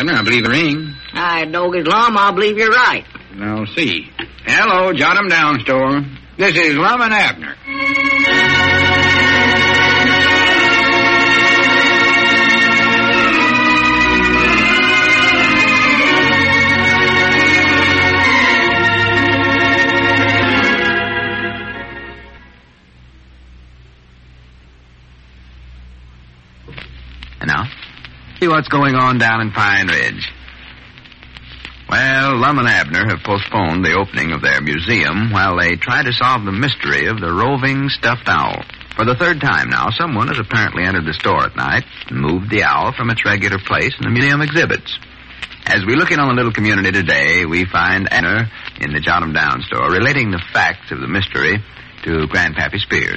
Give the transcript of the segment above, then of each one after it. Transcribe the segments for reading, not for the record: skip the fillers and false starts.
Abner. I believe the ring. I dog his Lum. I believe you're right. Now, see. Hello, Jot 'em Down store. This is Lum and Abner. And now, see what's going on down in Pine Ridge. Well, Lum and Abner have postponed the opening of their museum while they try to solve the mystery of the roving stuffed owl. For the third time now, someone has apparently entered the store at night and moved the owl from its regular place in the museum exhibits. As we look in on the little community today, we find Anna in the Jot 'em Down store relating the facts of the mystery to Grandpappy Spears.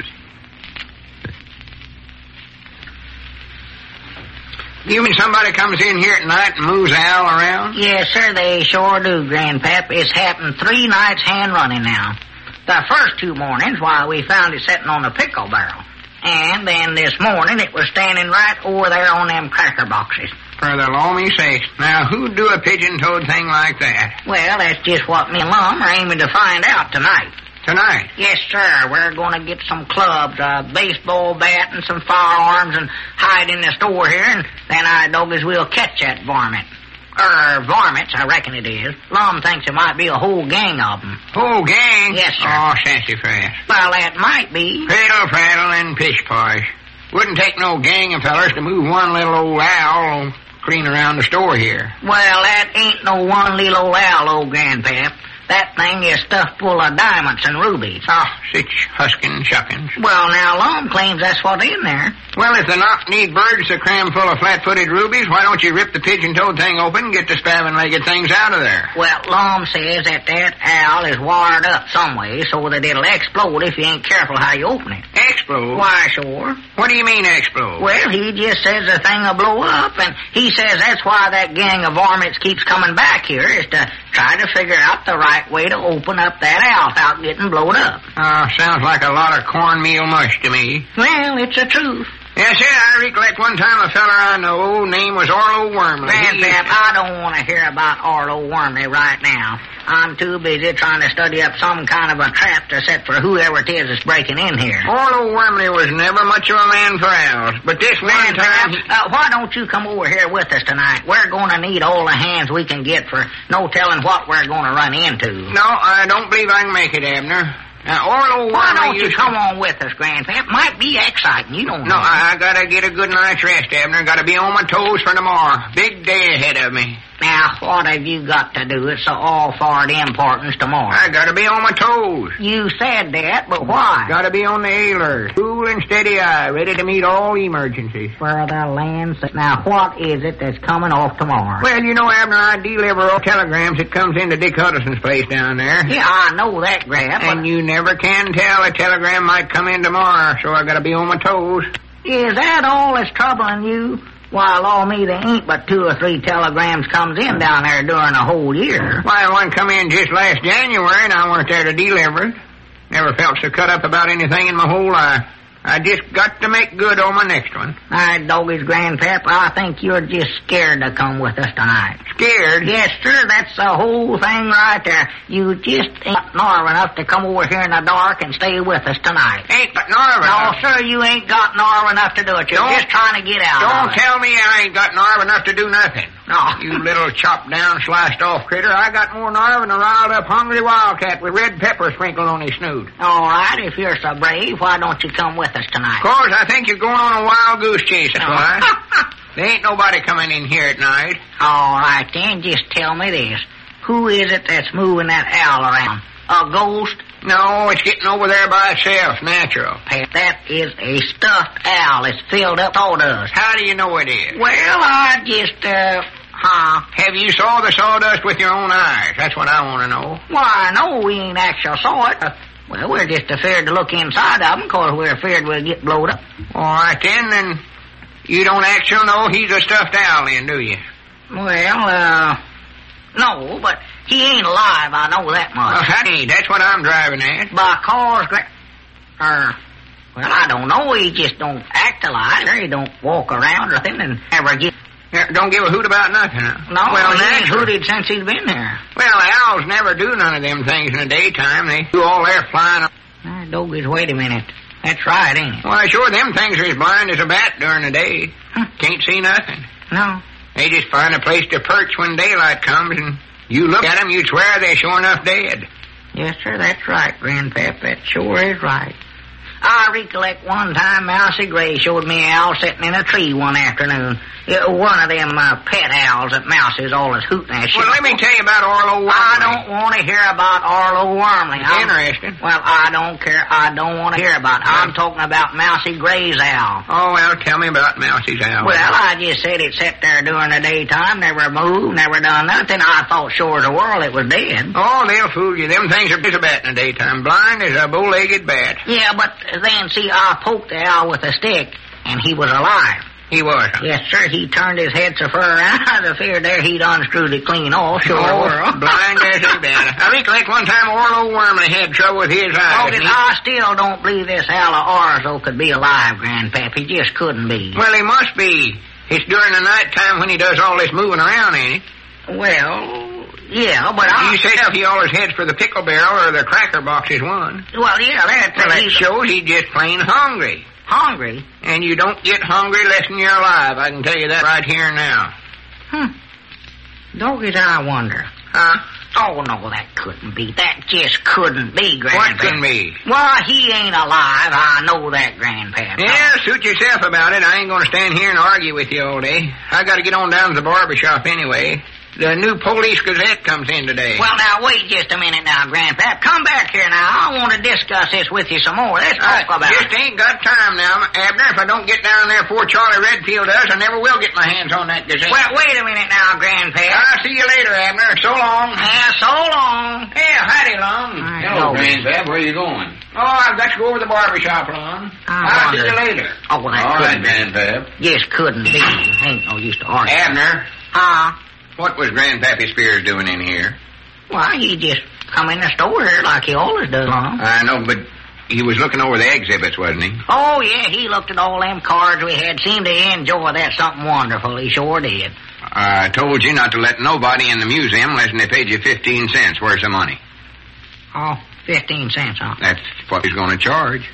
You mean somebody comes in here at night and moves the owl around? Yes, sir, they sure do, Grandpap. It's happened 3 nights hand running now. The first 2 mornings, while we found it sitting on a pickle barrel. And then this morning, it was standing right over there on them cracker boxes. For the loamy sakes. Now, who'd do a pigeon-toed thing like that? Well, that's just what me and Lum are aiming to find out tonight. Tonight? Yes, sir. We're going to get some clubs, a baseball bat, and some firearms and hide in the store here, and then I doggies we'll catch that varmint. Varmints, I reckon it is. Lum thinks it might be a whole gang of them. Whole gang? Yes, sir. Oh, sassafras. Well, that might be. Prattle, prattle, and pish-posh. Wouldn't take no gang of fellers to move one little old owl clean around the store here. Well, that ain't no one little old owl, old Grandpap. That thing is stuffed full of diamonds and rubies. Oh, such huskin' shuckins. Well, now, Lum claims that's what's in there. Well, if the knock-kneed birds are crammed full of flat-footed rubies, why don't you rip the pigeon-toed thing open and get the spaven-legged things out of there? Well, Lum says that owl is wired up some way so that it'll explode if you ain't careful how you open it. Explode? Why, sure. What do you mean, explode? Well, he just says the thing will blow up, and he says that's why that gang of varmints keeps coming back here, is to try to figure out the right way to open up that owl without getting blown up. Oh, sounds like a lot of cornmeal mush to me. Well, it's the truth. Yes, sir, I recollect one time a feller I know, name was Orlo Wormley. Grandpap, I don't want to hear about Orlo Wormley right now. I'm too busy trying to study up some kind of a trap to set for whoever it is that's breaking in here. Orlo Wormley was never much of a man for owls, but this one time... why don't you come over here with us tonight? We're going to need all the hands we can get for no telling what we're going to run into. No, I don't believe I can make it, Abner. Orlo Wormley... Why don't you come on with us, Grandpap? Might be exciting, you don't know. No, I gotta get a good night's rest, Abner. Gotta be on my toes for tomorrow. Big day ahead of me. Now, what have you got to do? It's all for the importance tomorrow. I gotta be on my toes. You said that, but why? Gotta be on the alert. Cool and steady eye, ready to meet all emergencies. For the land's sake. Now, what is it that's coming off tomorrow? Well, you know, Abner, I deliver all telegrams that comes into Dick Hutterson's place down there. Yeah, I know that, Grab. And you never can tell. A telegram might come in tomorrow, so I gotta be on my toes. Is that all that's troubling you? Why, law me, there ain't but 2 or 3 telegrams comes in down there during a whole year. Why, one come in just last January, and I weren't there to deliver it. Never felt so cut up about anything in my whole life. I just got to make good on my next one. My doggies, Grandpap, I think you're just scared to come with us tonight. Scared? Yes, sir, that's the whole thing right there. You just ain't nerve enough to come over here in the dark and stay with us tonight. Ain't but nerve enough? No, sir, you ain't got nerve enough to do it. You're just trying to get out. Don't tell me I ain't got nerve enough to do nothing. No. You little chopped down, sliced off critter. I got more nerve than a riled up hungry wildcat with red pepper sprinkled on his snoot. All right, if you're so brave, why don't you come with us tonight? Of course, I think you're going on a wild goose chase, that's why. There ain't nobody coming in here at night. All right, then, just tell me this. Who is it that's moving that owl around? A ghost? No, it's getting over there by itself, natural. That is a stuffed owl. It's filled up sawdust. How do you know it is? Well, I just, Have you saw the sawdust with your own eyes? That's what I want to know. Why, no, we ain't actually saw it. Well, we're just afraid to look inside of them because we're afraid we'll get blowed up. All right, then you don't actually know he's a stuffed owl, then, do you? Well, no, but he ain't alive, I know that much. Well, honey, that's what I'm driving at. Because, well, I don't know, he just don't act alive. He don't walk around or anything and never get... Don't give a hoot about nothing, huh? No, well, he ain't natural. hooted since he's been there. Well, owls never do none of them things in the daytime. They do all their flying. Dogies, wait a minute. That's right, ain't it? Why, sure, them things are as blind as a bat during the day. Can't see nothing. No. They just find a place to perch when daylight comes, and you look at them, you'd swear they're sure enough dead. Yes, sir, that's right, Grandpap. That sure is right. I recollect one time Mousy Gray showed me an owl sitting in a tree one afternoon. One of them pet owls that Mousie's always hooting at. Well, let me tell you about Orlo Wormley. I don't want to hear about Orlo Wormley. Interesting. Well, I don't care. I don't want to hear about it. I'm talking about Mousy Gray's owl. Oh, well, tell me about Mousy's owl. Well, I just said it sat there during the daytime, never moved, never done nothing. I thought sure as the world it was dead. Oh, they'll fool you. Them things are just a bat in the daytime. Blind as a bow-legged bat. Yeah, but then, see, I poked the owl with a stick, and he was alive. He was. Yes, sir. He turned his head so far around, I feared there he'd unscrewed it clean off. Sure. Blind as a bat. I recollect one time Orlo Wormley had trouble with his eyes. Oh, I still don't believe this owl of ours, though, could be alive, Grandpap. He just couldn't be. Well, he must be. It's during the night time when he does all this moving around, ain't it? Well, yeah, but You say he always heads for the pickle barrel or the cracker box is one. Well, yeah, that shows he's just plain hungry. Hungry? And you don't get hungry less than you're alive. I can tell you that right here and now. Dogies, I wonder. Huh? Oh, no, that couldn't be. That just couldn't be, Grandpap. What couldn't be? Well, he ain't alive. I know that, Grandpap. Yeah, suit yourself about it. I ain't going to stand here and argue with you all day. I got to get on down to the barber shop anyway. The new Police Gazette comes in today. Well, now, wait just a minute now, Grandpap. Come back here now. I want to discuss this with you some more. Let's talk about it. Just ain't got time now, Abner. If I don't get down there before Charlie Redfield does, I never will get my hands on that Gazette. Well, wait a minute now, Grandpap. I'll see you later, Abner. So long. Yeah, so long. Yeah, howdy, Lon. Hello, Grandpap. Where are you going? Oh, I've got to go over to the barber shop, Lon. I'll see you later. Oh, well, that All right, couldn't Grandpap. Just couldn't be. Ain't no use to argue. Abner. Huh? What was Grandpappy Spears doing in here? Well, he just come in the store here like he always does, huh? I know, but he was looking over the exhibits, wasn't he? Oh, yeah, he looked at all them cards we had. Seemed to enjoy that something wonderful. He sure did. I told you not to let nobody in the museum unless they paid you 15 cents. Where's the money? Oh, 15 cents, huh? That's what he's going to charge.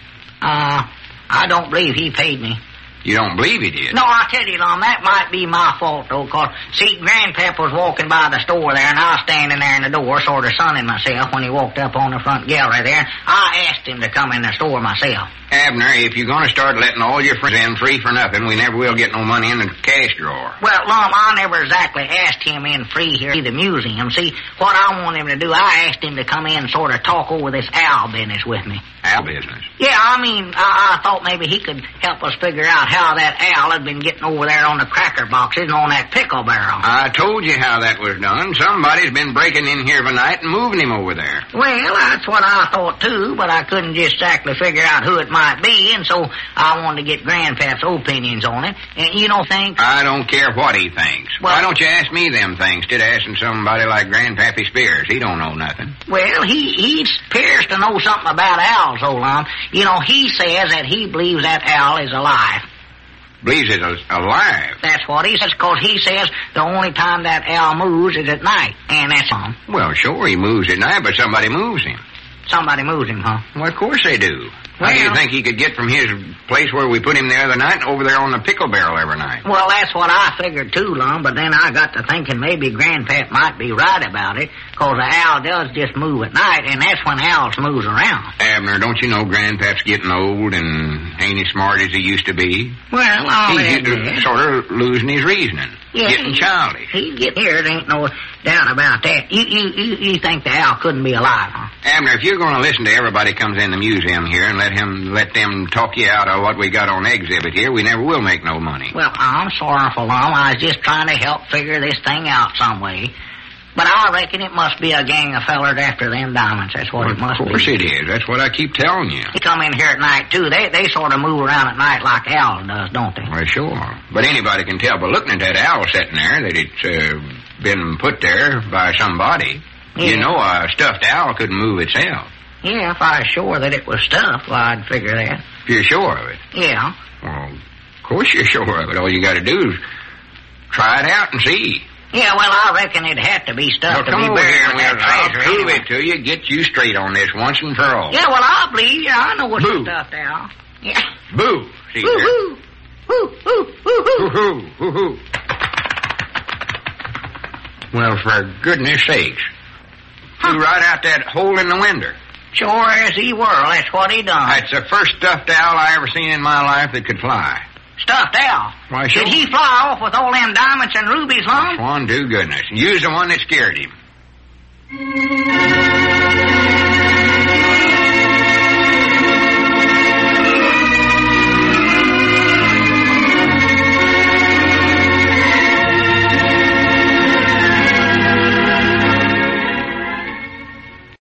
I don't believe he paid me. You don't believe he did? No, I tell you, Lon, that might be my fault, though, 'cause, see, Grandpap was walking by the store there, and I was standing there in the door, sort of sunning myself when he walked up on the front gallery there. I asked him to come in the store myself. Abner, if you're going to start letting all your friends in free for nothing, we never will get no money in the cash drawer. Well, Lon, I never exactly asked him in free here at the museum. See, what I want him to do, I asked him to come in and sort of talk over this owl business with me. Owl business? Yeah, I mean, I thought maybe he could help us figure out how that owl had been getting over there on the cracker boxes and on that pickle barrel. I told you how that was done. Somebody's been breaking in here of a night and moving him over there. Well, that's what I thought, too, but I couldn't just exactly figure out who it might be, and so I wanted to get Grandpap's opinions on it. And you don't think... I don't care what he thinks. Well, why don't you ask me them things instead of asking somebody like Grandpappy Spears? He don't know nothing. Well, he appears to know something about owls, Olon. You know, he says that he believes that owl is alive. Believes it's alive? That's what he says, because he says the only time that owl moves is at night, and that's all. Well, sure, he moves at night, but somebody moves him. Somebody moves him, huh? Well, of course they do. Well, how do you think he could get from his place where we put him the other night and over there on the pickle barrel every night? Well, that's what I figured too, Lon, but then I got to thinking maybe Grandpap might be right about it, because the owl does just move at night, and that's when owls moves around. Abner, don't you know Grandpap's getting old and ain't as smart as he used to be? Well, he's sort of losing his reasoning. Yeah, getting childish. He's getting here, there ain't no doubt about that. You think the owl couldn't be alive, huh? Abner, if you're going to listen to everybody comes in the museum here and let them talk you out of what we got on exhibit here, we never will make no money. Well, I'm sorrowful, Lon. I was just trying to help figure this thing out some way. But I reckon it must be a gang of fellers after them diamonds. That's what it must be. Of course it is. That's what I keep telling you. They come in here at night, too. They sort of move around at night like owls does, don't they? Well, sure. But anybody can tell by looking at that owl sitting there that it's been put there by somebody. Yeah. You know a stuffed owl couldn't move itself. Yeah, if I was sure that it was stuffed, well, I'd figure that. If you're sure of it? Yeah. Well, of course you're sure of it. All you got to do is Try it out and see. Yeah, well, I reckon it'd have to be stuff Well, to come be over buried here with and that I'll treasure. prove anyway. it to you. Get you straight on this once and for all. Yeah, well, I'll believe you. I know what's Boo. a stuffed owl. Yeah. Boo. See Hoo there. hoo. Hoo hoo hoo hoo. Hoo-hoo. Hoo-hoo. Well, for goodness sakes. Flew right out that hole in the window. Sure as he were, that's what he done. That's the first stuffed owl I ever seen in my life that could fly. Stuffed owl. Why, sure. Did he fly off with all them diamonds and rubies on? Swan to goodness. Use the one that scared him.